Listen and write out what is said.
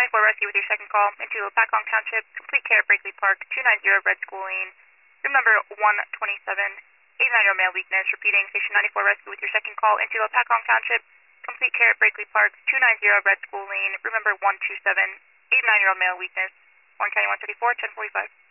94 Rescue with your second call into Pacong Township, complete care at Brakely Park, 290 Red School Lane, room number 127, 89-year-old male weakness. Repeating, station 94 Rescue with your second call into Pacong Township, complete care at Brakely Park, 290 Red School Lane, room number 127, 89-year-old male weakness. Warren County 134, 1045.